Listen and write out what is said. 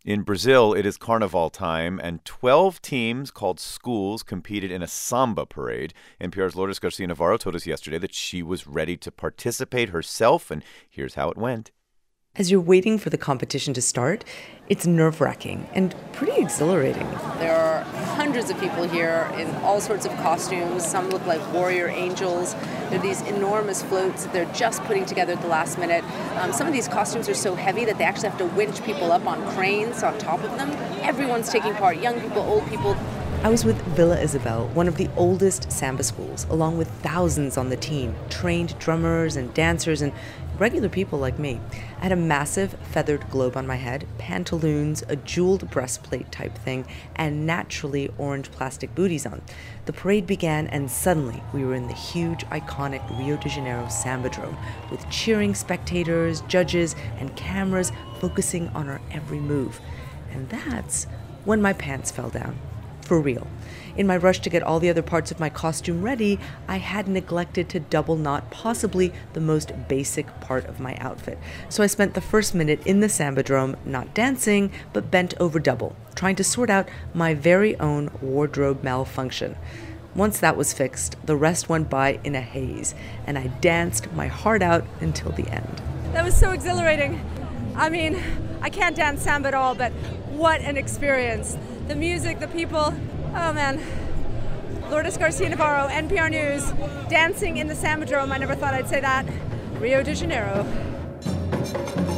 In Brazil, it is carnival time, and 12 teams called schools competed in a samba parade. NPR's Lourdes Garcia Navarro told us yesterday that she was ready to participate herself, and here's how it went. As you're waiting for the competition to start, it's nerve-wracking and pretty exhilarating. There are hundreds of people here in all sorts of costumes. Some look like warrior angels. There are these enormous floats that they're just putting together at the last minute. Some of these costumes are so heavy that they actually have to winch people up on cranes on top of them. Everyone's taking part, young people, old people. I was with Vila Isabel, one of the oldest samba schools, along with thousands on the team, trained drummers and dancers and regular people like me. I had a massive feathered globe on my head, pantaloons, a jeweled breastplate type thing, and naturally orange plastic booties on. The parade began, and suddenly we were in the huge, iconic Rio de Janeiro Sambadrome, with cheering spectators, judges, and cameras focusing on our every move. And that's when my pants fell down. For real. In my rush to get all the other parts of my costume ready, I had neglected to double knot possibly the most basic part of my outfit. So I spent the first minute in the Sambadrome not dancing, but bent over double, trying to sort out my very own wardrobe malfunction. Once that was fixed, the rest went by in a haze, and I danced my heart out until the end. That was so exhilarating. I mean, I can't dance samba at all, but what an experience. The music, the people, oh man. Lourdes Garcia Navarro, NPR News, dancing in the Sambadrome. I never thought I'd say that. Rio de Janeiro.